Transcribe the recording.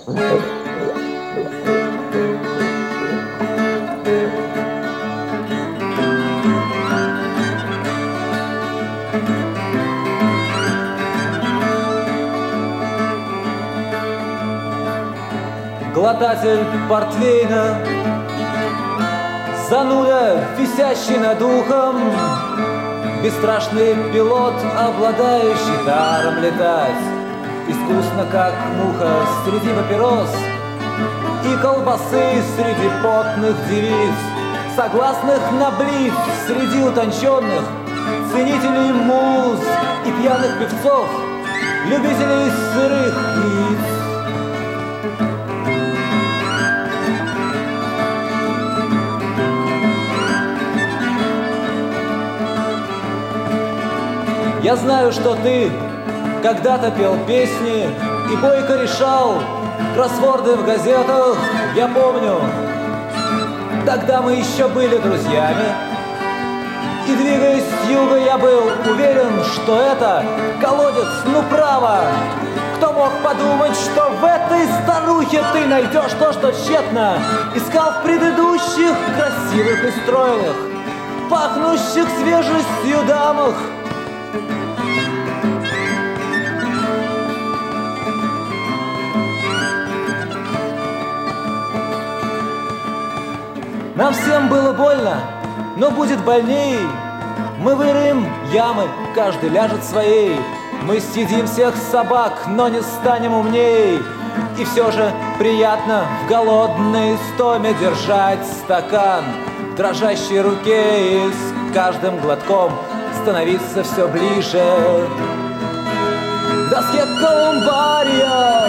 Глотатель портвейна, зануда, висящий над ухом, бесстрашный пилот, обладающий даром летать искусно, как муха, среди папирос и колбасы среди потных девиц, согласных на блиф среди утонченных ценителей муз и пьяных певцов, любителей сырых яиц. Я знаю, что ты когда-то пел песни и бойко решал кроссворды в газетах. Я помню, тогда мы еще были друзьями. И двигаясь с юга, я был уверен, что это колодец, ну право. Кто мог подумать, что в этой старухе ты найдешь то, что тщетно искал в предыдущих красивых и стройных, пахнущих свежестью дамах. Нам всем было больно, но будет больней. Мы выроем ямы, каждый ляжет своей. Мы съедим всех собак, но не станем умней. И все же приятно в голодной стоме держать стакан в дрожащей руке и с каждым глотком становиться все ближе к доске колумбария.